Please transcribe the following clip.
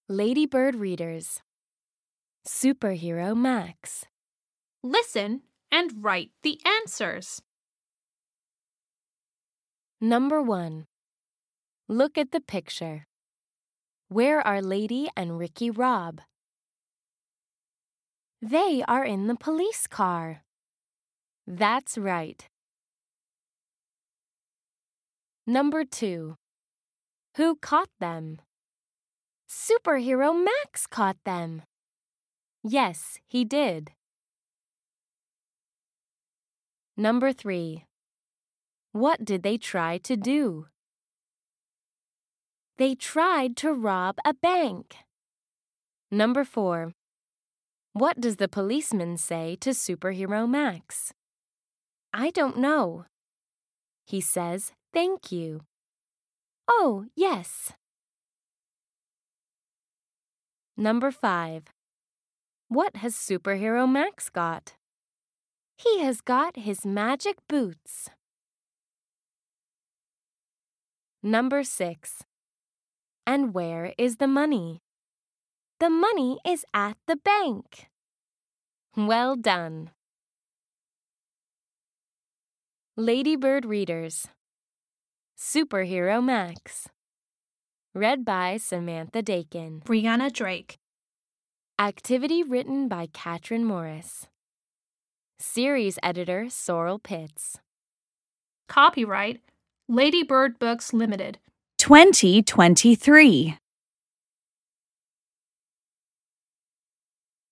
Ladybird Readers. Superhero Max. Listen and write the answers. Number 1. Look at the picture. Where are Lady and Ricky Rob? They are in the police car. That's right. Number 2. Who caught them? Superhero Max caught them. Yes, he did. Number 3. What did they try to do? They tried to rob a bank. Number 4. What does the policeman say to Superhero Max? I don't know. He says, "Thank you." Oh, yes. Number 5. What has Superhero Max got? He has got his magic boots. Number 6. And where is the money? The money is at the bank. Well done. Ladybird Readers. Superhero Max. Read by Samantha Dakin. Brianna Drake. Activity written by Katrin Morris. Series editor Sorrel Pitts. Copyright Ladybird Books Limited. 2023.